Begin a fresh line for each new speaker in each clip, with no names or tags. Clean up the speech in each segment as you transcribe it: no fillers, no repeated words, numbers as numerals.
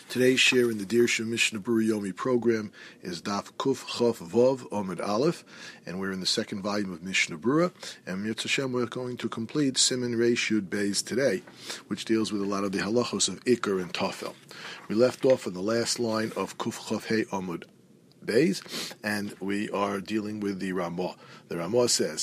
Today's share in the Dirshu Mishnah Berurah Yomi program is Daf Kuf Chof Vov Omid Aleph, and we're in the second volume of Mishnah Berurah, and Mirz Hashem we're going to complete Siman Reish Yud Beis today, which deals with a lot of the halachos of Iker and Tafel. We left off on the last line of Kuf Chof Hei Omid Beis, and we are dealing with the Ramah. The Ramah says,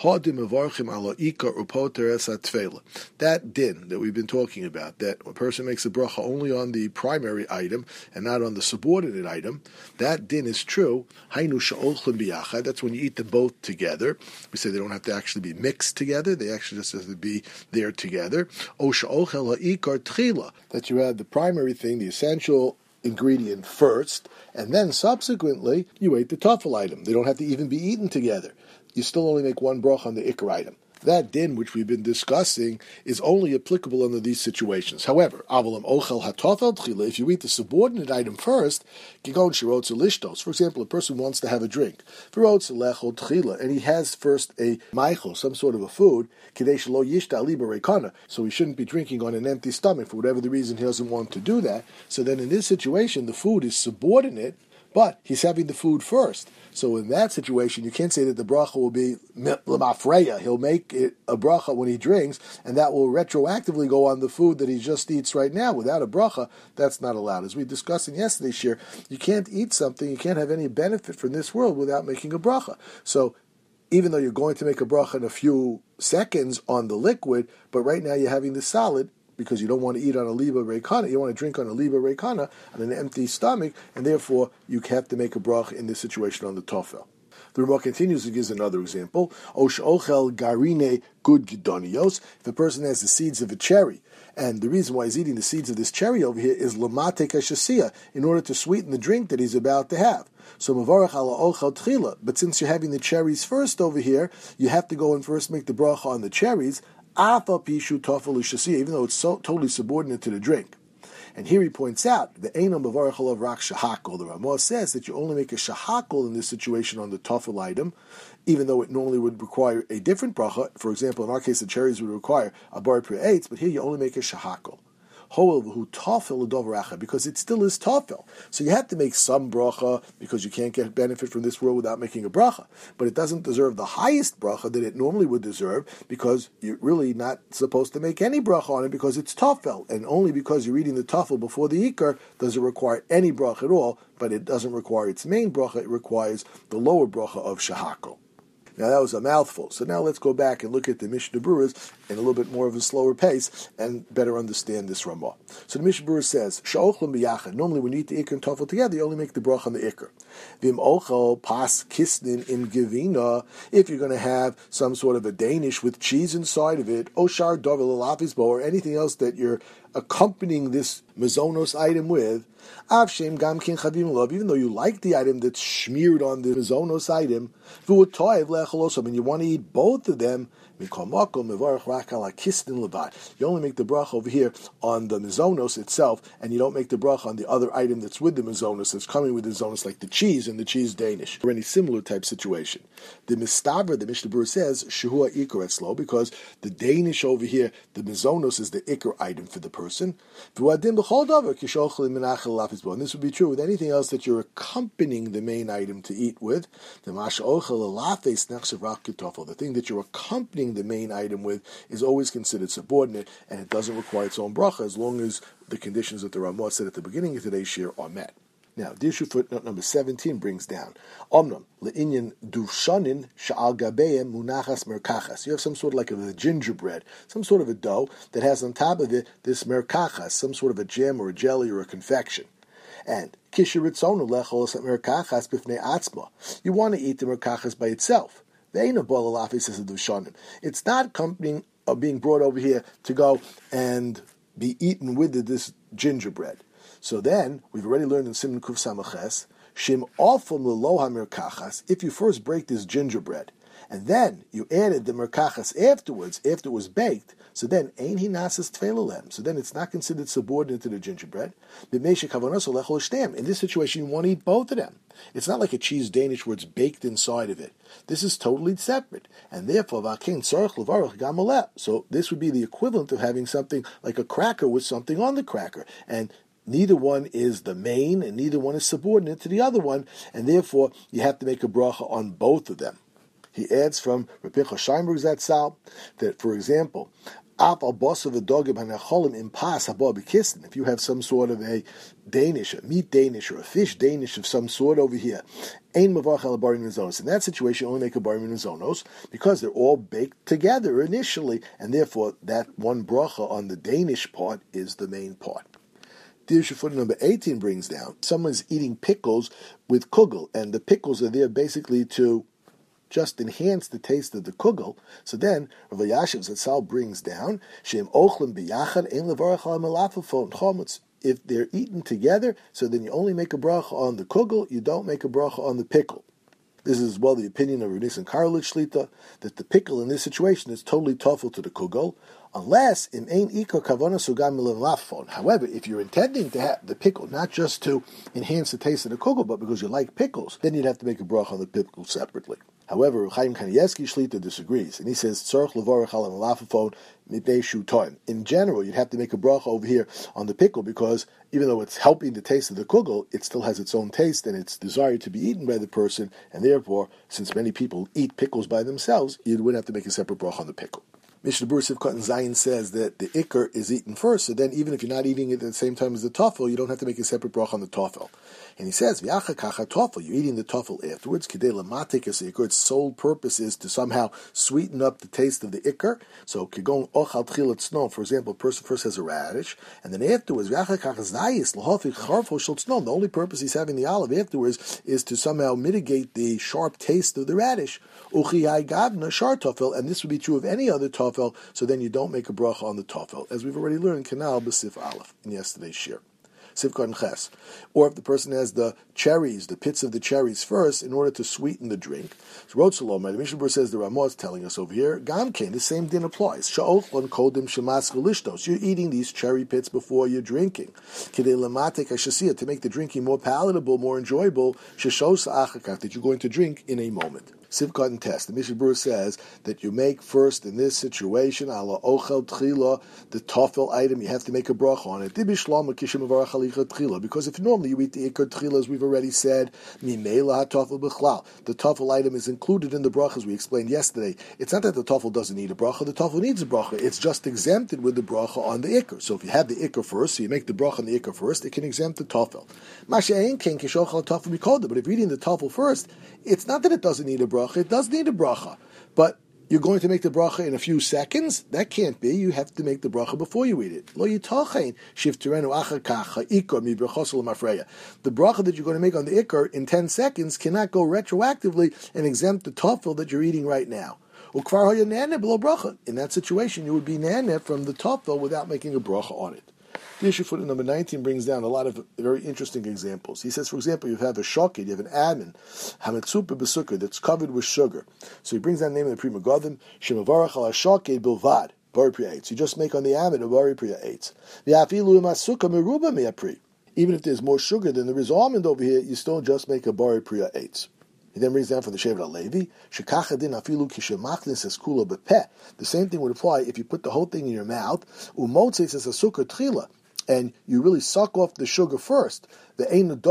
that din that we've been talking about, that a person makes a bracha only on the primary item and not on the subordinate item, that din is true. That's when you eat them both together. We say they don't have to actually be mixed together, they actually just have to be there together. That you add the primary thing, the essential ingredient first, and then subsequently you ate the tafel item. They don't have to even be eaten together. You still only make one bracha on the ikar item. That din, which we've been discussing, is only applicable under these situations. However, avalam ochel hatafel tchila, if you eat the subordinate item first, kigon shirotz lishtos. For example, a person wants to have a drink, v'rotz lechol tchila, and he has first a maichel, some sort of a food, kadesh lo yishta liba reikana, so he shouldn't be drinking on an empty stomach for whatever the reason he doesn't want to do that. So then in this situation, the food is subordinate, but he's having the food first. So in that situation, you can't say that the bracha will be lemafreya. He'll make it a bracha when he drinks, and that will retroactively go on the food that he just eats right now. Without a bracha, that's not allowed. As we discussed in yesterday's shir, you can't eat something, you can't have any benefit from this world without making a bracha. So even though you're going to make a bracha in a few seconds on the liquid, but right now you're having the solid, because you don't want to eat on a liba reikana, you don't want to drink on a liba reikana on an empty stomach, and therefore you have to make a bracha in this situation on the tofel. The Ramah continues and gives another example. Osh ochel garine gud gidonios. If a person has the seeds of a cherry, and the reason why he's eating the seeds of this cherry over here is lamate kashasiya, in order to sweeten the drink that he's about to have. So mavarach ala ochel tchila. But since you're having the cherries first over here, you have to go and first make the bracha on the cherries, even though it's so totally subordinate to the drink. And here he points out, the Einam Bavarachal of Rak Shahakol, the Ramah says that you only make a Shahakol in this situation on the tafel item, even though it normally would require a different bracha. For example, in our case, the cherries would require a bar per eitz, but here you only make a Shahakol. Because it still is tafel. So you have to make some bracha because you can't get benefit from this world without making a bracha. But it doesn't deserve the highest bracha that it normally would deserve because you're really not supposed to make any bracha on it because it's tafel. And only because you're eating the tafel before the ikar does it require any bracha at all, but it doesn't require its main bracha, it requires the lower bracha of shahakol. Now that was a mouthful. So now let's go back and look at the Mishnah Berurah in a little bit more of a slower pace and better understand this Ramah. So the Mishnah Berurah says, Sha'ochlim b'yachad. Normally when you eat the ikar and tafel together, you only make the bracha on the ikar. Vim ochel pas kisnin im gevina. If you're going to have some sort of a Danish with cheese inside of it, oshar dovel alafisbo, or anything else that you're accompanying this mazonos item with, avshem gam kin chavim love, even though you like the item that's smeared on the mazonos item, and you want to eat both of them, you only make the bracha over here on the mazonos itself, and you don't make the bracha on the other item that's with the mazonos, that's coming with the mazonos, like the cheese and the cheese Danish, or any similar type situation. The mistaber, the Mishnah Berurah says, shehua ikar etzlo, because the Danish over here, the mazonos is the ikar item for the person. And this would be true with anything else that you're accompanying the main item to eat with. The thing that you're accompanying the main item with is always considered subordinate, and it doesn't require its own bracha as long as the conditions that the Ramah said at the beginning of today's shir are met. Now, Dirshu footnote number 17 brings down, Omnam, le'inyan dushanin sha'al gabeim munachas merkachas. You have some sort of like a gingerbread, some sort of a dough that has on top of it this merkachas, some sort of a jam or a jelly or a confection. And kishiritzonu lecholos merkachas bifnei atzma. You want to eat the merkachas by itself. It's not accompanying or being brought over here to go and be eaten with this gingerbread. So then, we've already learned in Siman Kuf Samaches, Shim ofum leloha merkachas, if you first break this gingerbread, and then you added the merkachas afterwards, after it was baked, so then, ein hi nasas tfelelem, so then it's not considered subordinate to the gingerbread. In this situation, you want to eat both of them. It's not like a cheese Danish where it's baked inside of it. This is totally separate, and therefore, so this would be the equivalent of having something like a cracker with something on the cracker, and Neither one is the main, and neither one is subordinate to the other one, and therefore you have to make a bracha on both of them. He adds from Rabbi Pinchas Scheinberg's Zatzal that, for example, if you have some sort of a Danish, a meat Danish, or a fish Danish of some sort over here, in that situation, you only make a bar zonos because they're all baked together initially, and therefore that one bracha on the Danish part is the main part. Dirshu foot number 18 brings down, someone's eating pickles with kugel, and the pickles are there basically to just enhance the taste of the kugel. So then Rav Yashiv Zatzal brings down Shem Ochlim Biyachad Ein Levarach Al Malafafon Chomutz. If they're eaten together, so then you only make a bracha on the kugel, you don't make a bracha on the pickle. This is as well the opinion of Rav Nissen Karelitz Shlita, that the pickle in this situation is totally tough to the kugel, unless in ein ikar kavana sugam milafon. However, if you're intending to have the pickle not just to enhance the taste of the kugel, but because you like pickles, then you'd have to make a bracha on the pickle separately. However, Chaim Kanievsky Shlita disagrees, and he says tzarich levarach al milafon mipnei shu toim. In general, you'd have to make a bracha over here on the pickle because even though it's helping the taste of the kugel, it still has its own taste and it's desired to be eaten by the person, and therefore, since many people eat pickles by themselves, you wouldn't have to make a separate bracha on the pickle. Mishnah Berurah Sivkot and Zayin says that the ikar is eaten first, so then even if you're not eating it at the same time as the tofel, you don't have to make a separate bracha on the tofel. And he says, V'yacha kacha tofel, you're eating the tofel afterwards, kidei lamatik es ikar, its sole purpose is to somehow sweeten up the taste of the ikar. So, kigon ochal tchilat snow, for example, a person first has a radish, and then afterwards, V'yacha kacha zayis, l'hofi charfo shel snow, the only purpose he's having the olive afterwards is to somehow mitigate the sharp taste of the radish. Uchiyai gavna shar tofel, and this would be true of any other tofel, so then you don't make a bracha on the tofel, as we've already learned, kanal b'sif aleph, in yesterday's shir. Sivkot and ches. Or if the person has the cherries, the pits of the cherries first, in order to sweeten the drink. So Rod Shalom, the Mishnah Berurah says the Ramah is telling us over here, Gamkein, the same din applies. Sha'ochlon kodim shemas galishtos. You're eating these cherry pits before you're drinking. Kidei lamatek hashasiyah, to make the drinking more palatable, more enjoyable, sheshos achakach, that you're going to drink in a moment. Sivkot and Test. The Mishnah Berurah says that you make first in this situation ala ochel tchila, the tofel item, you have to make a bracha on it. Because if normally you eat the ikar tchila, as we've already said, mimela hatofel b'chlal, the tofel item is included in the bracha, as we explained yesterday. It's not that the tofel doesn't need a bracha; the tofel needs a bracha. It's just exempted with the bracha on the ikar. So if you have the ikar first, so you make the bracha on the ikar first, it can exempt the tofel. But if you're eating the tofel first, it's not that it doesn't need a bracha. It does need a bracha, but you're going to make the bracha in a few seconds? That can't be. You have to make the bracha before you eat it. Lo yitachein shifterenu achar kacha ikar mi brachos l'mafreya. The bracha that you're going to make on the ikar in 10 seconds cannot go retroactively and exempt the tofel that you're eating right now. Ukvar hoya naneh below bracha. In that situation, you would be naneh from the tofel without making a bracha on it. The issue footnote number 19 brings down a lot of very interesting examples. He says, for example, you have a shokid, you have an almond, hametzupa b'sukkar, that's covered with sugar. So he brings down the name of the Pri Megadim, shemavarach al shokid bilvad, bari pri eitz. You just make on the almond a bari pri eitz. V'afilu imasuka meruba me'apri. Even if there's more sugar than there is almond over here, you still just make a bari pri eitz. He then brings down from the Shevet HaLevi, shekacha din afilu kishemachlis es kula bepeh. The same thing would apply if you put the whole thing in your mouth, umotzes es asukar tchila, and you really suck off the sugar first. That's not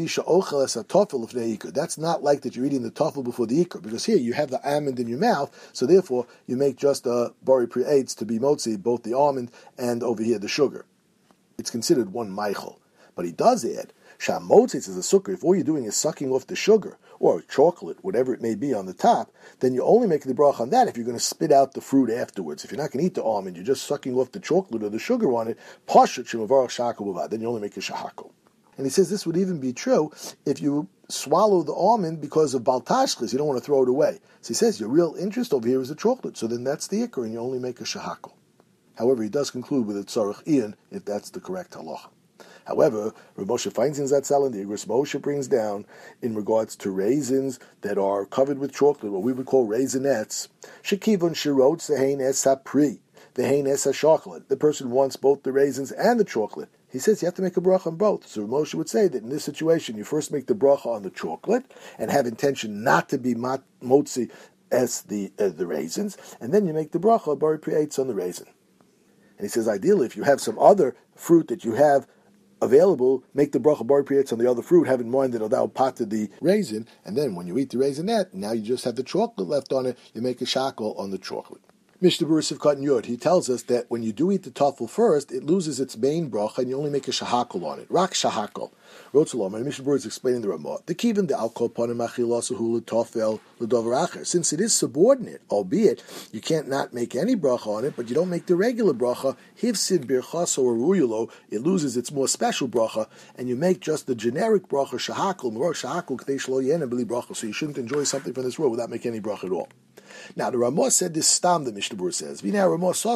like that you're eating the tofel before the ikar, because here you have the almond in your mouth, so therefore you make just a bari pri eitz to be motzi, both the almond and over here the sugar. It's considered one meichel. But he does add, shamotzis is a sukkar, if all you're doing is sucking off the sugar, or chocolate, whatever it may be on the top, then you only make the bracha on that if you're going to spit out the fruit afterwards. If you're not going to eat the almond, you're just sucking off the chocolate or the sugar on it, pashut shemavarach shahakol b'vad, then you only make a shahakol. And he says this would even be true if you swallow the almond because of baltashchis, you don't want to throw it away. So he says your real interest over here is the chocolate, so then that's the ikar, and you only make a shahakol. However, he does conclude with a tzarech iyan, if that's the correct halacha. However, Rav Moshe Feinstein Zatzal and the Igros Moshe brings down in regards to raisins that are covered with chocolate, what we would call raisinets. Shekivon shirot sehein es sapri, vehein es chocolate. The person wants both the raisins and the chocolate. He says you have to make a bracha on both. So Rav Moshe would say that in this situation, you first make the bracha on the chocolate and have intention not to be motzi as the raisins, and then you make the bracha bari pri eitz on the raisin. And he says ideally, if you have some other fruit that you have available, make the bracha bar priyetz on the other fruit, have in mind that thou potted the raisin, and then when you eat the raisinette, now you just have the chocolate left on it, you make a shackle on the chocolate. Mishnah Berurah Sivkot Yud, he tells us that when you do eat the toffel first, it loses its main bracha and you only make a shahakol on it. Rak shahakol. Rotzalom, and Mishnah Berurah is explaining the Ramah. The kivin the alkol panim achilasahu l'tofel l'dover acher. Since it is subordinate, albeit you can't not make any bracha on it, but you don't make the regular bracha, hivsid birchaso or ruyulo, it loses its more special bracha, and you make just the generic bracha shahakol, maror shahakol k'tei shlo yena b'li bracha. So you shouldn't enjoy something from this world without making any bracha at all. Now, the Ramah said this stam, the Mishnah Berurah says. The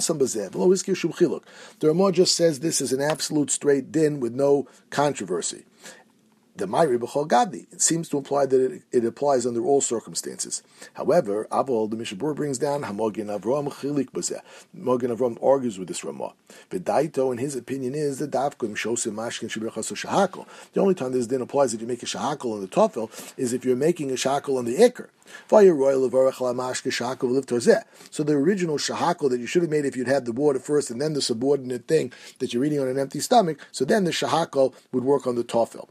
Ramah just says this is an absolute straight din with no controversy. The Mayri B'chol Gadi, it seems to imply that it applies under all circumstances. However, Abol, the Mishnah Berurah brings down Hamogin Avram Chilik Bazeh. Hamogin Avram argues with this Ramah. V'daito, in his opinion, is the Davkum Shosim Mashkin Shibirchaso Shahakol. The only time this din applies that you make a Shahakol on the Tofel is if you're making a Shahakol on the Iker. So the original shahakol that you should have made if you'd had the water first and then the subordinate thing that you're eating on an empty stomach, so then the shahakol would work on the tofel.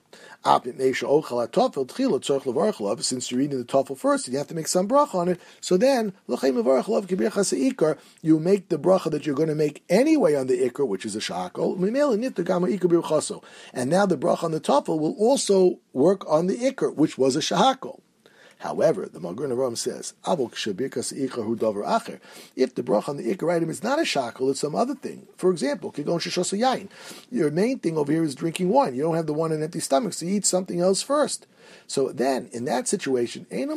Since you're eating the tofel first and you have to make some bracha on it, so then you make the bracha that you're going to make anyway on the ikr, which is a shahakol, and now the bracha on the tofel will also work on the ikr, which was a shahakol. However, the Magen Avraham says, if the bracha on the ikar item is not a shackle, it's some other thing. For example, your main thing over here is drinking wine. You don't have the wine on an empty stomach, so you eat something else first. So then, in that situation, then in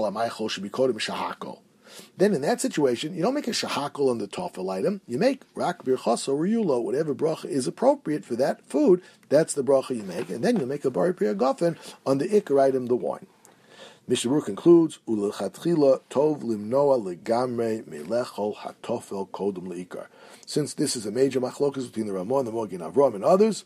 that situation, you don't make a shahakol on the tofel item. You make rak birchas or yulo, whatever bracha is appropriate for that food. That's the bracha you make, and then you make a bari priya gofen on the ikar item, the wine. Mishnah Berurah concludes, "Ulechatchila tov limnoa legamre melechol hatofel kodum leikar." Since this is a major machlokas between the Ramah and the Magen Avraham and others,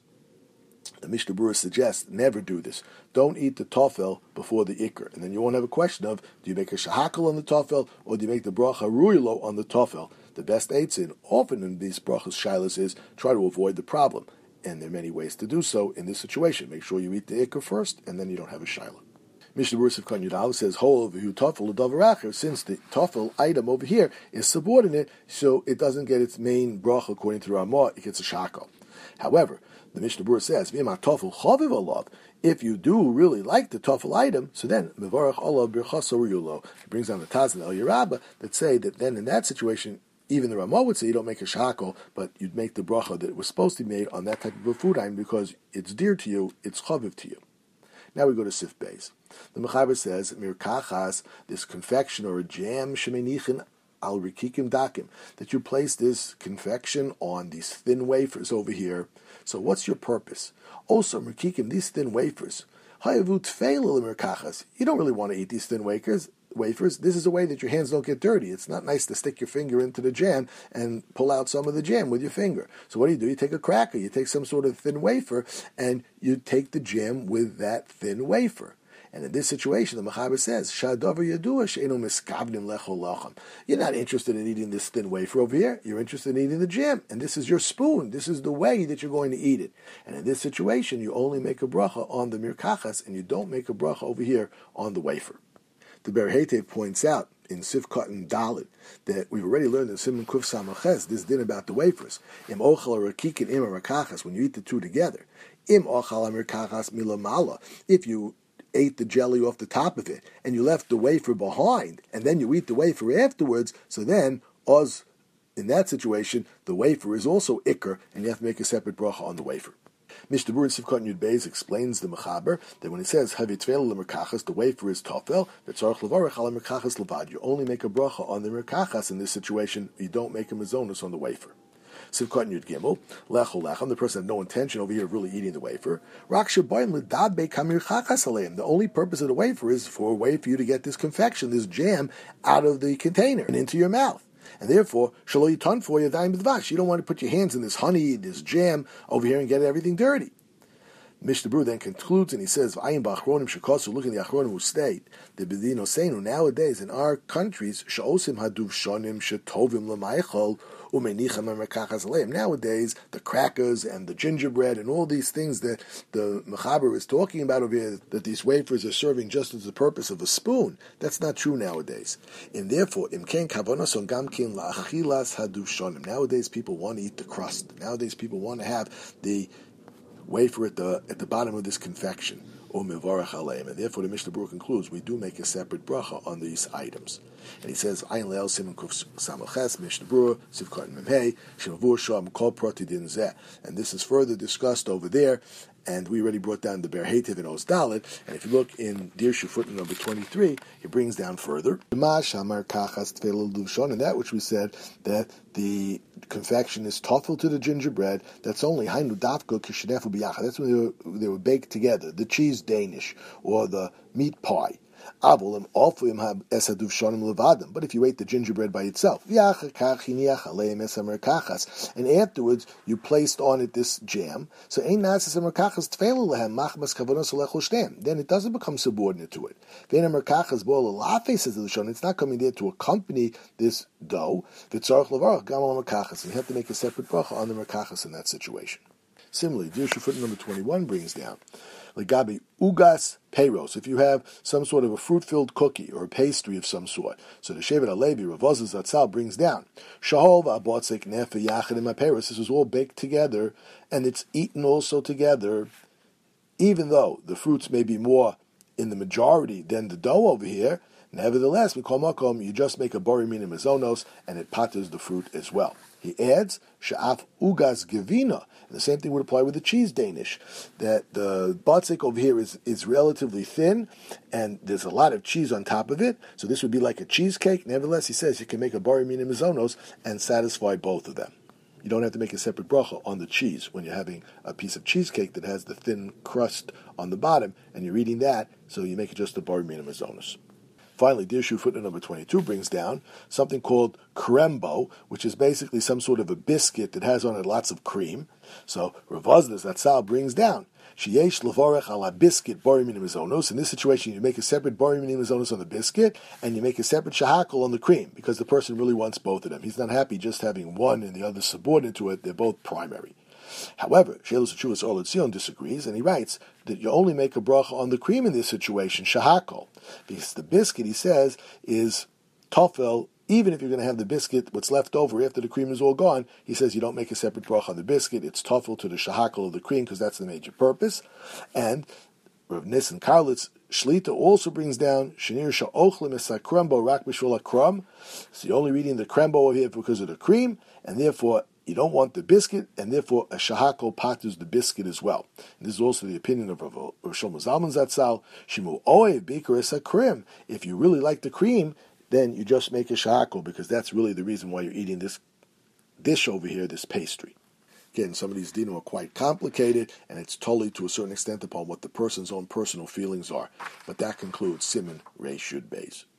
the Mishnah Berurah suggests never do this. Don't eat the tofel before the ikar, and then you won't have a question of do you make a shahakal on the tofel or do you make the bracha ruylo on the tofel. The best eitzin often in these brachas shilas is try to avoid the problem, and there are many ways to do so in this situation. Make sure you eat the ikar first, and then you don't have a shilah. Mishnah Berurah Sivkot Yud says, "Hol over here tofel l'davaracher." Since the tofel item over here is subordinate, so it doesn't get its main bracha according to Ramah. It gets a shakel. However, the Mishnah Berurah says, "V'im tofel chaviv alav." If you do really like the tofel item, so then mevarach alav birchas yulo. It brings down the Taz and El Yerabba that say that then in that situation, even the Ramah would say you don't make a shakel, but you'd make the bracha that was supposed to be made on that type of a food item because it's dear to you, it's chaviv to you. Now we go to Sif Beis. The Mechaber says, Mirkachas, this confection or a jam, shemenichin al rikikim dakim, that you place this confection on these thin wafers over here. So what's your purpose? Also, rikikim, these thin wafers, hayavut feilil mirkachas. You don't really want to eat these thin wafers. This is a way that your hands don't get dirty. It's not nice to stick your finger into the jam and pull out some of the jam with your finger. So what do? You take a cracker, you take some sort of thin wafer, and you take the jam with that thin wafer. And in this situation, the Mechaber says, "Shadavar yadua she'enu miskavnim lechol lachem." You're not interested in eating this thin wafer over here. You're interested in eating the jam, and this is your spoon. This is the way that you're going to eat it. And in this situation, you only make a bracha on the mirkachas, and you don't make a bracha over here on the wafer. The Ber Heitev points out in Sivkot and Dalit that we've already learned in Simon Kuf Samaches this din about the wafers. Im ochal rakik and im rakachas, when you eat the two together. Im ochal mirkachas milamala, if you ate the jelly off the top of it and you left the wafer behind, and then you eat the wafer afterwards. So then, in that situation, the wafer is also ikr, and you have to make a separate bracha on the wafer. Mishnah Berurah Sivkot Yud Beis explains the Mechaber that when it says Havitvel lemerkachas, the wafer is tofel. V'tzarich levarach al merkachas levad. You only make a bracha on the merkachas in this situation. You don't make a mezonus on the wafer. Sivkot Yud Gimel lechol lechem. The person had no intention over here of really eating the wafer. Rak shebayim ledadbe kamirchachas aleim. The only purpose of the wafer is for a way for you to get this confection, this jam, out of the container and into your mouth. And therefore, shalo yitan for yadayim b'dvash. You don't want to put your hands in this honey, this jam over here, and get everything dirty. Mishnah Berurah then concludes and he says, "V'ayin ba'achronim shekasu." Look in the achronim who state the bedino seinu nowadays in our countries she'osim haduv shonim shetovim l'maychol umenicham amerkachas aleim. Nowadays, the crackers and the gingerbread and all these things that the mechaber is talking about over here, that these wafers are serving just as the purpose of a spoon. That's not true nowadays. And therefore, imken kavonos on gamkin la'achilas haduv shonim. Nowadays, people want to eat the crust. Nowadays, people want to have the wafer at the bottom of this confection, or mevarach aleim, and therefore the Mishnah Berurah concludes we do make a separate bracha on these items. And he says, "Ayin le'el siman kuf samalches Mishnah Berurah sivkot memhei shemavur sham kol prati din zeh." And this is further discussed over there. And we already brought down the Ber Heitev and Oz Dalet. And if you look in Dirshu footnote number 23, it brings down further. And that which we said, that the confection is toffel to the gingerbread, that's only Hainu Dafko Kishinefu Biyacha. That's when they were baked together, the cheese Danish, or the meat pie. But if you ate the gingerbread by itself, and afterwards you placed on it this jam, so then it doesn't become subordinate to it. It's not coming there to accompany this dough. And you have to make a separate bracha on the merkachas in that situation. Similarly, Dirshu footnote number 21 brings down Legabi ugas peiros. If you have some sort of a fruit-filled cookie or a pastry of some sort, so the Shevet HaLevi Rav Oza Zatzal brings down shahol va'abotzik nefe yachad im peiros. This is all baked together and it's eaten also together, even though the fruits may be more in the majority than the dough over here. Nevertheless, mikol makom, you just make a bori minim mazonos and it patters the fruit as well. He adds, sha'af ugas gevina. And the same thing would apply with the cheese Danish, that the batzik over here is relatively thin, and there's a lot of cheese on top of it, so this would be like a cheesecake. Nevertheless, he says you can make a bari mina mizonos and satisfy both of them. You don't have to make a separate bracha on the cheese when you're having a piece of cheesecake that has the thin crust on the bottom, and you're eating that, so you make it just a bari mina mizonos. Finally, Dirshu footnote number 22 brings down something called krembo, which is basically some sort of a biscuit that has on it lots of cream. So Rav Oza Zatzal brings down sheyesh levarech ala biscuit bari minim mazonos. In this situation, you make a separate bari minim mazonos on the biscuit, and you make a separate shahakol on the cream, because the person really wants both of them. He's not happy just having one and the other subordinate to it. They're both primary. However, Sheilus Teshuvos Or L'Tzion disagrees, and he writes that you only make a bracha on the cream in this situation, shahakol, because the biscuit, he says, is tofel. Even if you're going to have the biscuit, what's left over after the cream is all gone, he says you don't make a separate bracha on the biscuit. It's tofel to the shahakol of the cream, because that's the major purpose. And Rav Nissen Karlitz Shlita also brings down Shenir Sha'ochlim Esa Krembo Rak B'Shul HaKram. So you're only reading the Krembo over here because of the cream, and therefore you don't want the biscuit, and therefore a shahakol patters the biscuit as well. And this is also the opinion of Rav Shlomo Zalman Zatzal. Shimu Oev Bikar Esa Krim. If you really like the cream, then you just make a shahakol, because that's really the reason why you're eating this dish over here, this pastry. Again, some of these dinim are quite complicated, and it's totally to a certain extent upon what the person's own personal feelings are. But that concludes Siman Reish Yud Beis.